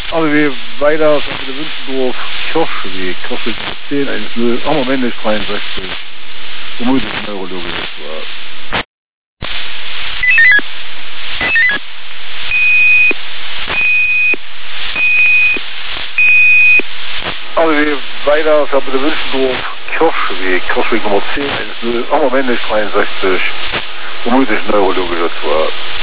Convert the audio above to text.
Also wir weiter von der Wünschendorf, Kirschweg, Kirschweg 10, 1-0, am Moment ist 63, vermutlich neurologisch war. Also wir weiter von der Wünschendorf, Kirschweg, Kirschweg Nummer 10, 1-0, am Moment ist 63, vermutlich neurologisch war.